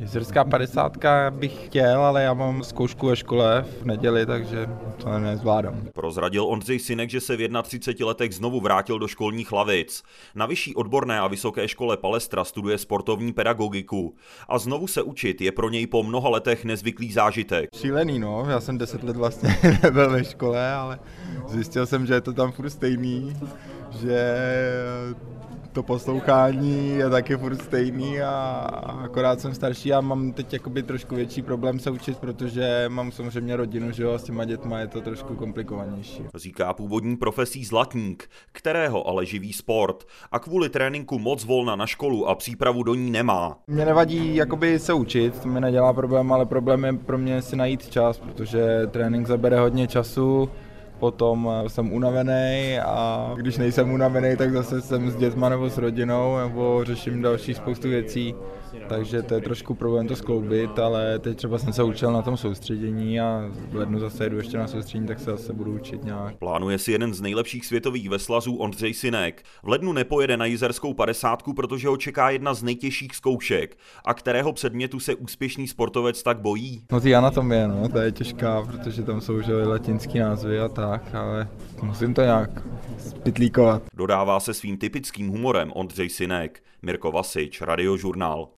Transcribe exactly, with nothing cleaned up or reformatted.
Jezerská padesátka bych chtěl, ale já mám zkoušku ve škole v neděli, takže to nezvládám. Prozradil Ondřej Synek, že se v třiceti jedněch letech znovu vrátil do školních lavic. Na vyšší odborné a vysoké škole Palestra studuje sportovní pedagogiku. A znovu se učit je pro něj po mnoha letech nezvyklý zážitek. Šílený, no. Já jsem deset let vlastně nebyl ve škole, ale zjistil jsem, že je to tam furt stejný, že to poslouchání je taky furt stejný a akorát jsem starší a mám teď jakoby trošku větší problém se učit, protože mám samozřejmě rodinu, že jo, a s těma dětma je to trošku komplikovanější. Říká původní profesí zlatník, kterého ale živí sport a kvůli tréninku moc volna na školu a přípravu do ní nemá. Mě nevadí jakoby se učit, to mi nedělá problém, ale problém je pro mě si najít čas, protože trénink zabere hodně času. Potom jsem unavený a když nejsem unavený, tak zase jsem s dětma nebo s rodinou nebo řeším další spoustu věcí. Takže to je trošku problém to skloubit, ale teď třeba jsem se učil na tom soustředění a v lednu zase jdu ještě na soustředění, tak se zase budu učit nějak. Plánuje si jeden z nejlepších světových veslazů Ondřej Synek. V lednu nepojede na Jizerskou padesátku, protože ho čeká jedna z nejtěžších zkoušek. A kterého předmětu se úspěšný sportovec tak bojí? No ty anatomie, no, to je těžká, protože tam jsou že latinský názvy a tak, ale musím to nějak spitlíkovat. Dodává se svým typickým humorem Ondřej Synek. Mirko Vasič, Radiožurnál.